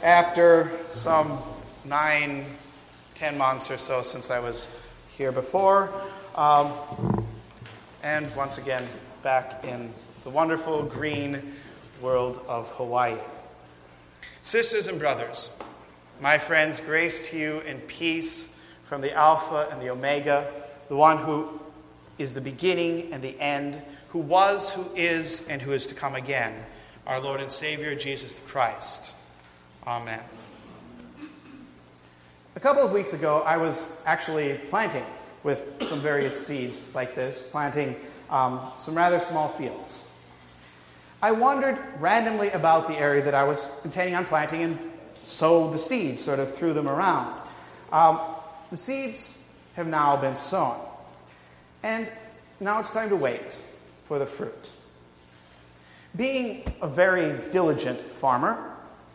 after some 9-10 months or so since I was here before. And once again, back in the wonderful green world of Hawaii. Sisters and brothers, my friends, grace to you and peace from the Alpha and the Omega, the one who is the beginning and the end, who was, who is, and who is to come again, our Lord and Savior, Jesus the Christ. Amen. A couple of weeks ago, I was actually planting with some various seeds like this, planting some rather small fields. I wandered randomly about the area that I was intending on planting and sowed the seeds, sort of threw them around. The seeds have now been sown. And now it's time to wait for the fruit. Being a very diligent farmer,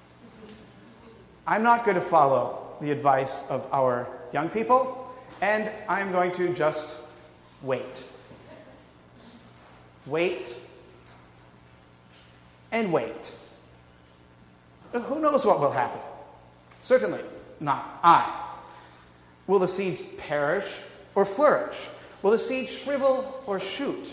I'm not going to follow the advice of our young people, and I'm going to just wait. Wait and wait. Who knows what will happen? Certainly not I. Will the seeds perish or flourish? Will the seeds shrivel or shoot?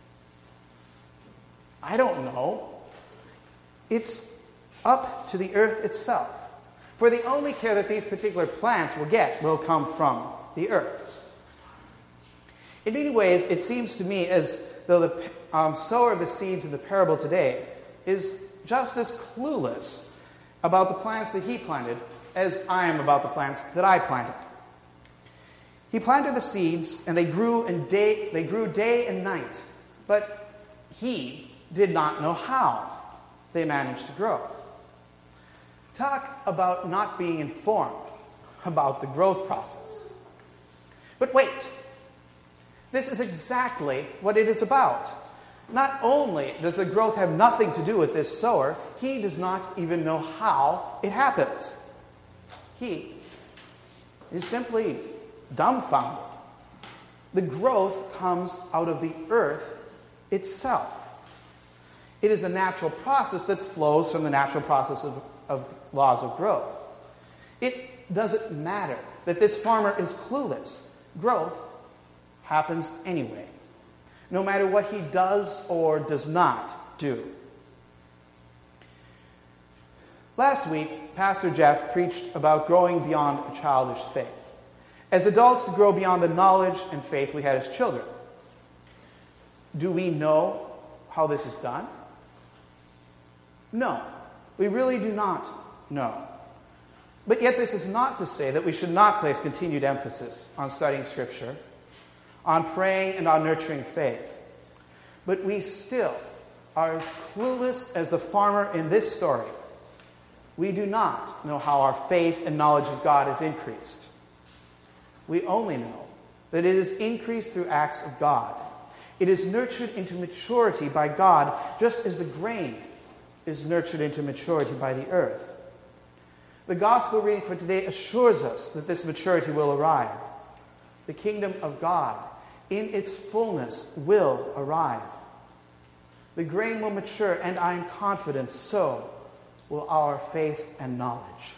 I don't know. It's up to the earth itself. For the only care that these particular plants will get will come from the earth. In many ways, it seems to me as though the sower of the seeds in the parable today is just as clueless about the plants that he planted as I am about the plants that I planted. He planted the seeds, and they grew day and night, but he did not know how they managed to grow. Talk about not being informed about the growth process. But wait, this is exactly what it is about. Not only does the growth have nothing to do with this sower, he does not even know how it happens. He is simply dumbfounded. The growth comes out of the earth itself. It is a natural process that flows from the natural process of laws of growth. It doesn't matter that this farmer is clueless. Growth happens anyway, no matter what he does or does not do. Last week, Pastor Jeff preached about growing beyond a childish faith. As adults, to grow beyond the knowledge and faith we had as children. Do we know how this is done? No, we really do not know. But yet this is not to say that we should not place continued emphasis on studying Scripture, on praying and on nurturing faith. But we still are as clueless as the farmer in this story. We do not know how our faith and knowledge of God is increased. We only know that it is increased through acts of God. It is nurtured into maturity by God, just as the grain is nurtured into maturity by the earth. The gospel reading for today assures us that this maturity will arrive. The kingdom of God, in its fullness, will arrive. The grain will mature, and I am confident so will our faith and knowledge.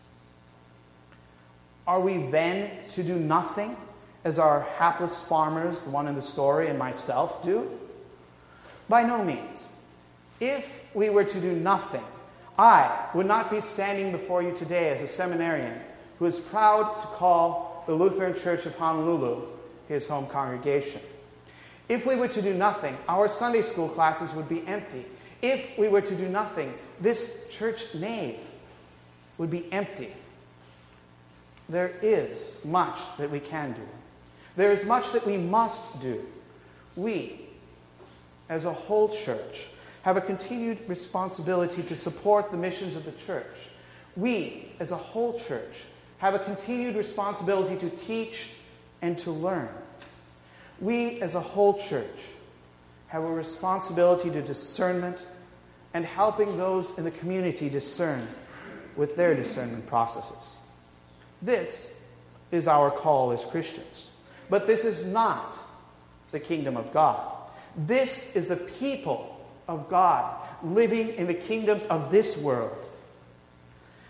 Are we then to do nothing, as our hapless farmers, the one in the story, and myself do? By no means. If we were to do nothing, I would not be standing before you today as a seminarian who is proud to call the Lutheran Church of Honolulu his home congregation. If we were to do nothing, our Sunday school classes would be empty. If we were to do nothing, this church nave would be empty. There is much that we can do. There is much that we must do. We, as a whole church, have a continued responsibility to support the missions of the church. We, as a whole church, have a continued responsibility to teach and to learn. We, as a whole church, have a responsibility to discernment and helping those in the community discern with their discernment processes. This is our call as Christians. But this is not the kingdom of God. This is the people of God living in the kingdoms of this world.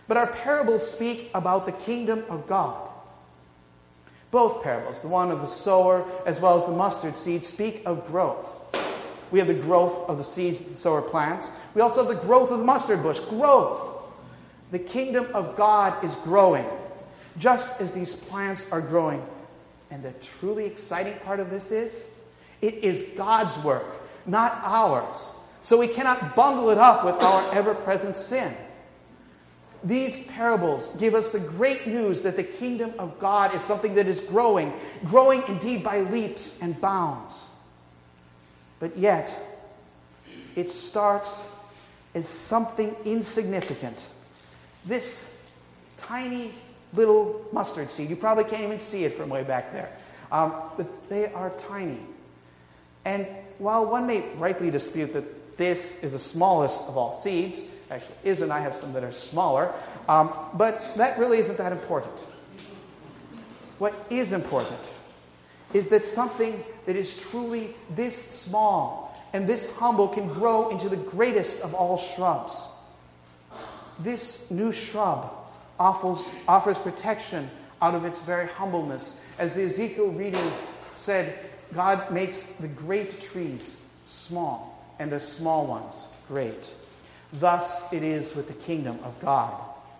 But our parables speak about the kingdom of God. Both parables, the one of the sower as well as the mustard seed, speak of growth. We have the growth of the seeds that the sower plants. We also have the growth of the mustard bush. Growth. The kingdom of God is growing, just as these plants are growing. And the truly exciting part of this is, it is God's work, not ours. So we cannot bungle it up with our ever-present sin. These parables give us the great news that the kingdom of God is something that is growing indeed by leaps and bounds. But yet, it starts as something insignificant. This tiny little mustard seed, you probably can't even see it from way back there, but they are tiny. And while one may rightly dispute that this is the smallest of all seeds, actually isn't, I have some that are smaller, but that really isn't that important. What is important is that something that is truly this small and this humble can grow into the greatest of all shrubs. This new shrub offers protection out of its very humbleness. As the Ezekiel reading said, God makes the great trees small and the small ones great. Thus it is with the kingdom of God.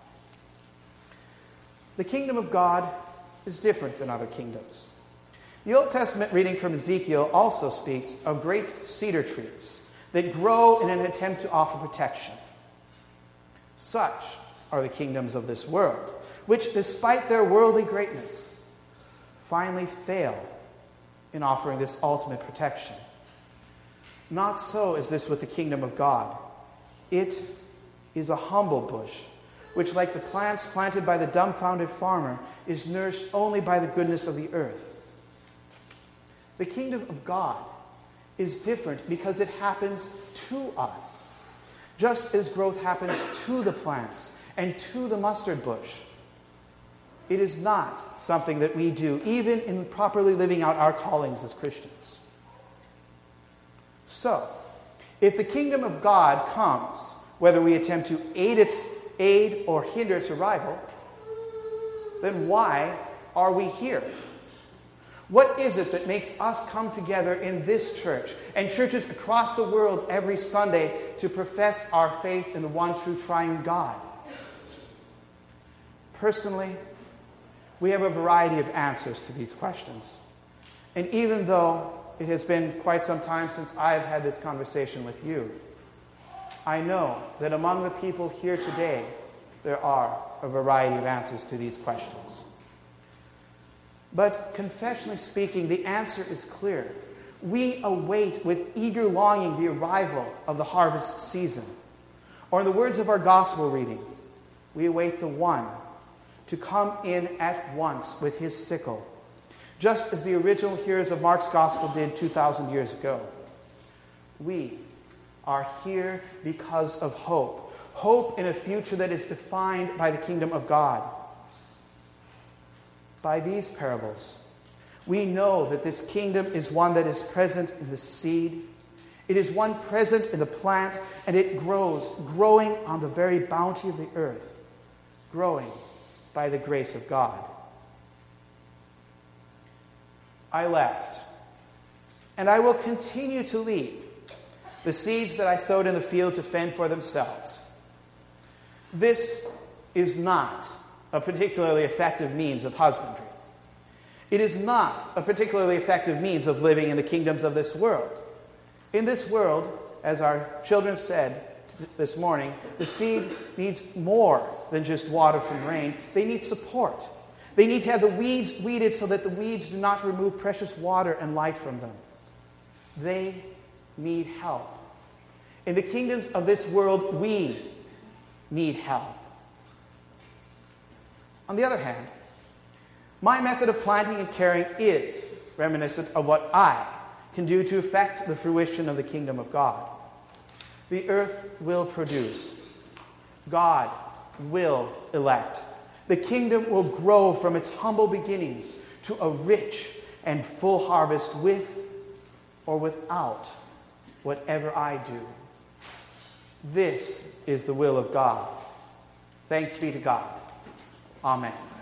The kingdom of God is different than other kingdoms. The Old Testament reading from Ezekiel also speaks of great cedar trees that grow in an attempt to offer protection. Such are the kingdoms of this world, which, despite their worldly greatness, finally fail in offering this ultimate protection. Not so is this with the kingdom of God. It is a humble bush, which, like the plants planted by the dumbfounded farmer, is nourished only by the goodness of the earth. The kingdom of God is different because it happens to us, just as growth happens to the plants and to the mustard bush. It is not something that we do, even in properly living out our callings as Christians. So, if the kingdom of God comes, whether we attempt to aid or hinder its arrival, then why are we here? What is it that makes us come together in this church and churches across the world every Sunday to profess our faith in the one true triune God? Personally, we have a variety of answers to these questions. And even though it has been quite some time since I've had this conversation with you, I know that among the people here today, there are a variety of answers to these questions. But confessionally speaking, the answer is clear. We await with eager longing the arrival of the harvest season. Or in the words of our gospel reading, we await the one to come in at once with his sickle, just as the original hearers of Mark's gospel did 2,000 years ago. We are here because of hope. Hope in a future that is defined by the kingdom of God. By these parables, we know that this kingdom is one that is present in the seed. It is one present in the plant, and it grows, growing on the very bounty of the earth, growing by the grace of God. I left, and I will continue to leave the seeds that I sowed in the field to fend for themselves. This is not a particularly effective means of husbandry. It is not a particularly effective means of living in the kingdoms of this world. In this world, as our children said this morning, the seed needs more than just water from rain. They need support. They need to have the weeds weeded so that the weeds do not remove precious water and light from them. They need help. In the kingdoms of this world, we need help. On the other hand, my method of planting and caring is reminiscent of what I can do to effect the fruition of the kingdom of God. The earth will produce. God will elect. The kingdom will grow from its humble beginnings to a rich and full harvest with or without whatever I do. This is the will of God. Thanks be to God. Amen.